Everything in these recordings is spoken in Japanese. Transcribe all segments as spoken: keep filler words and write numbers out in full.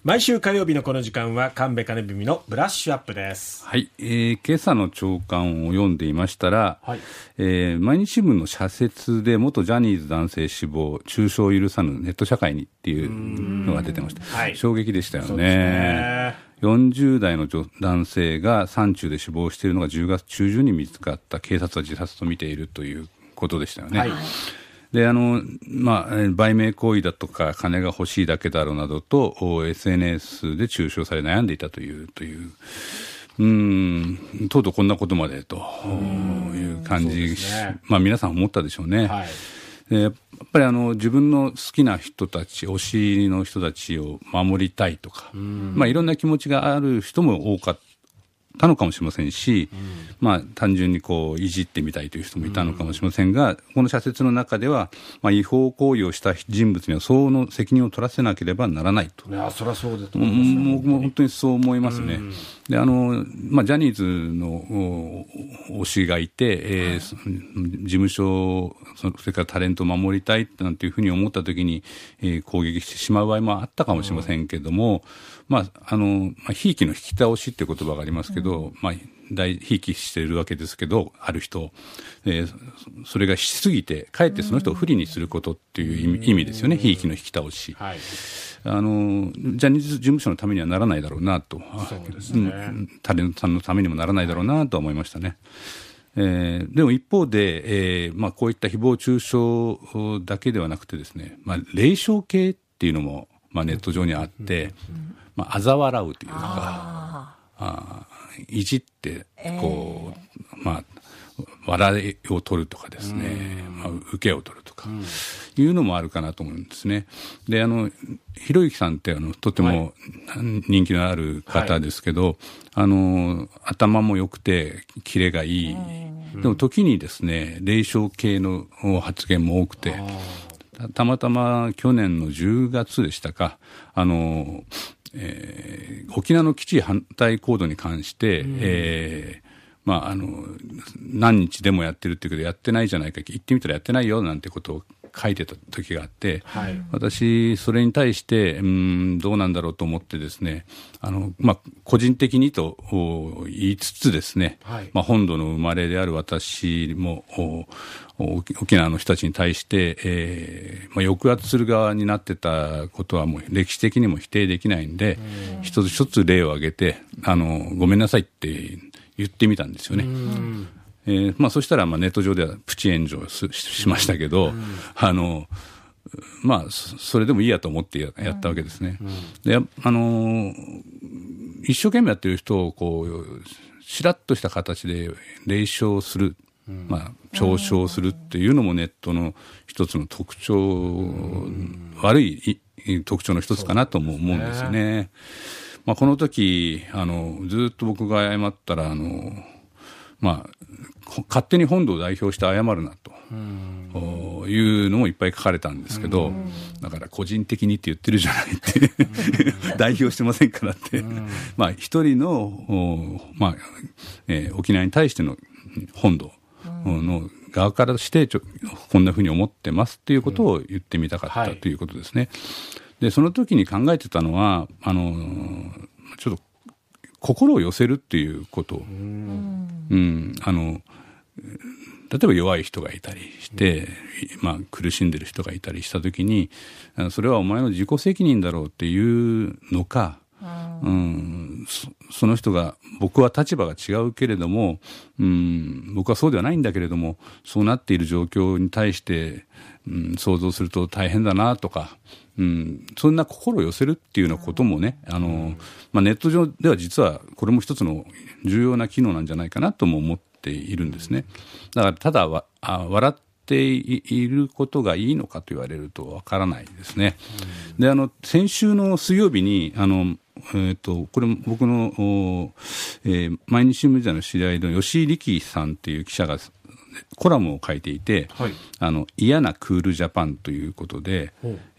毎週火曜日のこの時間は神戸金文のブラッシュアップです。 はい、えー、今朝の朝刊を読んでいましたら、はい、えー、毎日新聞の社説で元ジャニーズ男性死亡中傷を許さぬネット社会にっていうのが出てました。はい、衝撃でしたよ ね, ねよんじゅう代の男性が山中で死亡しているのがじゅうがつ中旬に見つかった。警察は自殺と見ているということでしたよね。はい、であのまあ、売名行為だとか金が欲しいだけだろうなどと エスエヌエス で中傷され悩んでいたというといううーんとうとうこんなことまでという感じ、ね、まあ、皆さん思ったでしょうね。はい、でやっぱりあの自分の好きな人たち推しの人たちを守りたいとか、まあ、いろんな気持ちがある人も多かったたのかもしれませんし、うん、まあ、単純にこういじってみたいという人もいたのかもしれませんが、うん、この社説の中では、まあ、違法行為をした人物には相応の責任を取らせなければならないと。 いや、そりゃそうだと思います、ね、 僕も本当にそう思いますね。うん、であのまあ、ジャニーズの推しがいて、えーはい、事務所それからタレントを守りたいなんていうふうに思ったときに、えー、攻撃してしまう場合もあったかもしれませんけれども、うん、まああのまあ、ひいきの引き倒しっていう言葉がありますけど、うん、まあ、大ひいきしているわけですけど、ある人、えー、それがしすぎてかえってその人を不利にすることっていう意味、うん、意味ですよね。ひいきの引き倒し、はい、あのジャニーズ事務所のためにはならないだろうなと。 そうですね、 うん、タレントさんのためにもならないだろうなと思いましたね。えー、でも一方で、えーまあ、こういった誹謗中傷だけではなくてですね、まあ、霊障系っていうのも、まあ、ネット上にあって、うん、まあ、嘲笑うというか、ああいじってこう、えー、まあ笑いを取るとかですね、まあ、受けを取るとか、うん、いうのもあるかなと思うんですね。であのひろゆきさんってあのとても人気のある方ですけど、はい、あの頭も良くてキレがいい、うん、でも時にですね霊障系の発言も多くて、たまたま去年のじゅうがつでしたか、あの、えー、沖縄の基地反対行動に関して、うん、えーまあ、あの何日でもやってるっていうけどやってないじゃないか、言ってみたらやってないよなんてことを書いてた時があって、はい、私それに対してうんどうなんだろうと思ってですね、あの、まあ、個人的にと言いつつですね、はい、まあ、本土の生まれである私も沖縄の人たちに対して、えーまあ、抑圧する側になってたことはもう歴史的にも否定できないんで、一つ一つ例を挙げてあのごめんなさいって言ってみたんですよね。うんえーまあ、そしたらまあネット上ではプチ炎上 し, しましたけど、うん、あのまあ、それでもいいやと思って や, やったわけですね。うん、であの一生懸命やってる人をこうしらっとした形で冷笑する、うんまあ、嘲笑するっていうのもネットの一つの特徴、うん、悪い特徴の一つかなとも思うんですよね。まあ、この時あのずっと僕が謝ったらあの、まあ、勝手に本土を代表して謝るなというのもいっぱい書かれたんですけど、だから個人的にって言ってるじゃないって代表してませんからってまあ一人の、まあえー、沖縄に対しての本土の側からしてちょこんなふうに思ってますっていうことを言ってみたかったということですね。でその時に考えてたのはあのちょっと心を寄せるっていうこと、うんうん、あの例えば弱い人がいたりして、まあ、苦しんでる人がいたりした時にそれはお前の自己責任だろうっていうのか、うん、そ, その人が僕は立場が違うけれども、うん、僕はそうではないんだけれどもそうなっている状況に対して、うん、想像すると大変だなとか、うん、そんな心を寄せるっていうようなこともね、あの、まあ、ネット上では実はこれも一つの重要な機能なんじゃないかなとも思っているんですね。だからただわあ笑っていることがいいのかと言われるとわからないですね。であの先週の水曜日にあのえー、とこれ僕の、えー、毎日新聞社の知り合いの吉井力さんという記者がコラムを書いていて、はい、あの嫌なクールジャパンということで、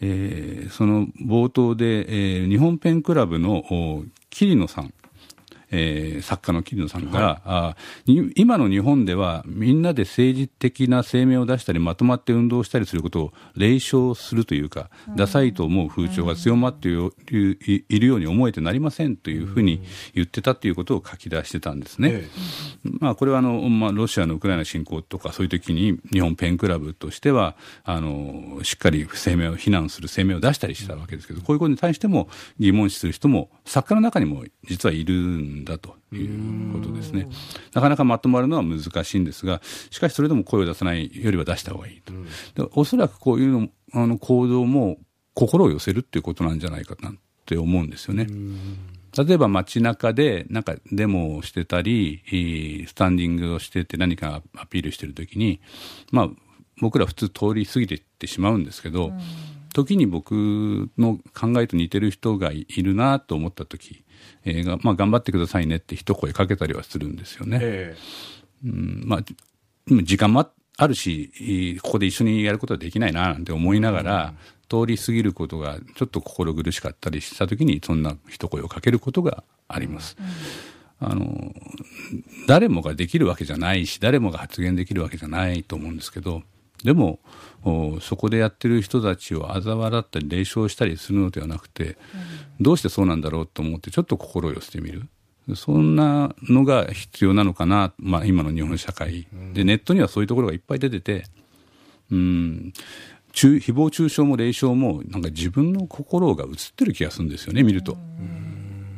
えー、その冒頭で、えー、日本ペンクラブの桐野さん、 えー、作家の桐野さんが、はい、あ今の日本ではみんなで政治的な声明を出したりまとまって運動したりすることを冷笑するというか、うん、ダサいと思う風潮が強まっている、うん、いるように思えてなりませんというふうに言ってたということを書き出してたんですね、ええ、まあ、これはあの、まあ、ロシアのウクライナ侵攻とかそういう時に日本ペンクラブとしてはあのしっかり声明を非難する声明を出したりしたわけですけど、こういうことに対しても疑問視する人も作家の中にも実はいるんだということですね。なかなかまとまるのは難しいんですが、しかしそれでも声を出さないよりは出した方がいいと。でおそらくこういうのあの行動も心を寄せるっていうことなんじゃないかなって思うんですよね。例えば街中でなんかデモをしてたりスタンディングをしてて何かアピールしてるときに、まあ僕ら普通通り過ぎていってしまうんですけど、時に僕の考えと似てる人がいるなと思った時、えーがまあ、頑張ってくださいねって一声かけたりはするんですよね、えーうんまあ、時間もあるしここで一緒にやることはできないななんて思いながら、うん、通り過ぎることがちょっと心苦しかったりした時にそんな一声をかけることがあります、うん、あの誰もができるわけじゃないし誰もが発言できるわけじゃないと思うんですけど、でもそこでやってる人たちを嘲笑ったり冷笑したりするのではなくて、うん、どうしてそうなんだろうと思ってちょっと心を寄せてみる、そんなのが必要なのかな、まあ、今の日本社会、うん、でネットにはそういうところがいっぱい出てて、うん中誹謗中傷も冷笑もなんか自分の心が映ってる気がするんですよね、見ると、うん、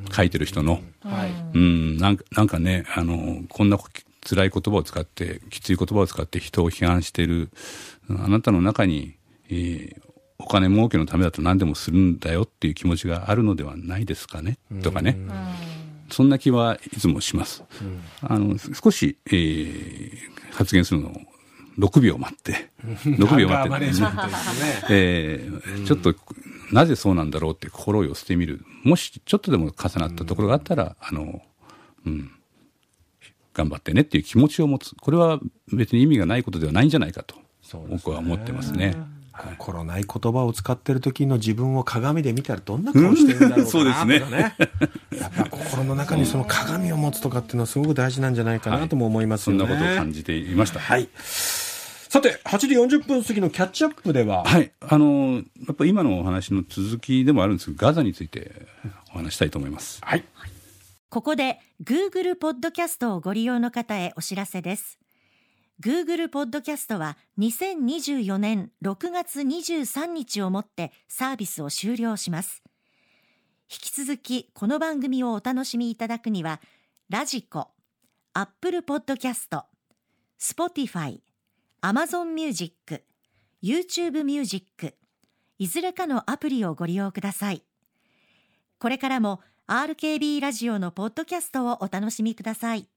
書いてる人の、はい、うんなんか、なんかねあのこんな辛い言葉を使ってきつい言葉を使って人を批判しているあなたの中に、えー、お金儲けのためだと何でもするんだよっていう気持ちがあるのではないですかねとかね、そんな気はいつもします、うん、あの少し、えー、発言するのをろくびょう待ってろくびょう待って、ねえー、ちょっとなぜそうなんだろうって心を寄せてみる、もしちょっとでも重なったところがあったら、あのうん頑張ってねっていう気持ちを持つ、これは別に意味がないことではないんじゃないかと僕は思ってますね。 はい、心ない言葉を使ってる時の自分を鏡で見たらどんな顔してるんだろうかなとかね、そうですねやっぱ心の中にその鏡を持つとかっていうのはすごく大事なんじゃないかなとも思いますよね、 はい、そんなことを感じていました、 はい、さてはちじよんじゅっぷん過ぎのキャッチアップでは、 はい、あのやっぱ今のお話の続きでもあるんですがガザについてお話したいと思います。 はい、 ここで Google ポッドキャストをご利用の方へお知らせです。Google ポッドキャストはにせんにじゅうよねんろくがつにじゅうさんにちをもってサービスを終了します。引き続きこの番組をお楽しみいただくには、ラジコ、Apple ポッドキャスト、Spotify、Amazon Music、YouTube Music、いずれかのアプリをご利用ください。これからもアールケービー ラジオのポッドキャストをお楽しみください。